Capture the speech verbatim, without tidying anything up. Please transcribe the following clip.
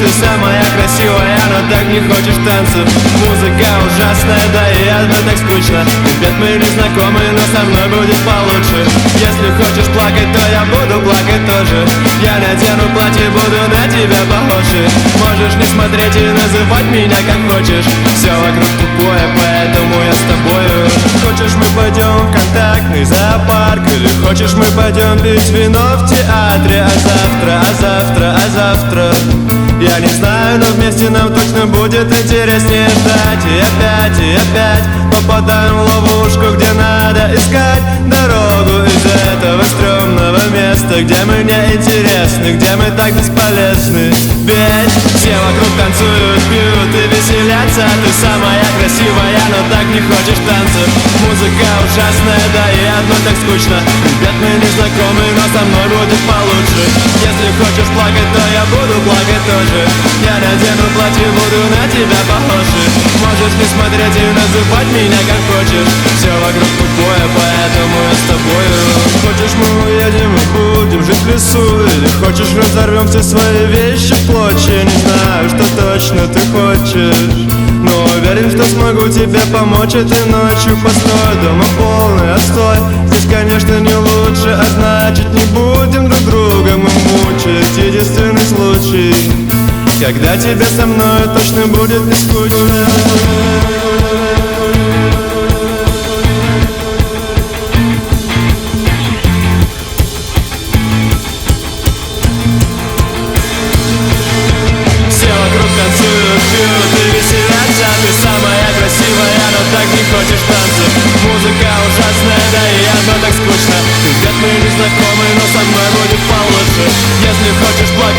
ты самая красивая, но так не хочешь танцев. Музыка ужасная, да и одно так скучно. Ребят, мы не знакомы, но со мной будет получше. Если хочешь плакать, то я буду плакать тоже. Я надену платье, буду на тебя похожи. Можешь не смотреть и называть меня как хочешь. Все вокруг тупое, поэтому я с тобою. Хочешь, мы пойдем в контактный зоопарк, или хочешь, мы пойдем пить вино в театре. А завтра, а завтра, а завтра я не знаю, но вместе нам точно будет интереснее ждать. И опять, и опять попадаем в ловушку, где надо искать дорогу из этого стрёмного места, где мы не интересны, где мы так бесполезны. Ведь все вокруг танцуют, пьют и веселятся. Ты самая красивая, но так не хочешь танцев. Музыка ужасная, да и одно так скучно. Ребят, мы не знакомы, но со мной будет получше. Если хочешь плакать, то я буду плакать тоже. Я надену платье, буду на тебя похожи. Можешь не смотреть и называть меня как хочешь. Все вокруг тупое, поэтому я с тобою. Хочешь, мы уедем и будем жить в лесу, или хочешь, разорвем все свои вещи в клочья. Не знаю, что точно ты хочешь, но уверен, что смогу тебе помочь этой ночью. Постой, дома полный отстой. Здесь, конечно, не лучше, а значит, не будем друг друга мы мучить. Единственный случай, когда тебе со мной точно будет не скучно. Все вокруг танцуют, пьют и веселятся. Ты самая красивая, но так не хочешь танцев. Музыка ужасная, да и одно так скучно. Ребят, мы не знакомы, но со мной будет получше. Если хочешь плакать,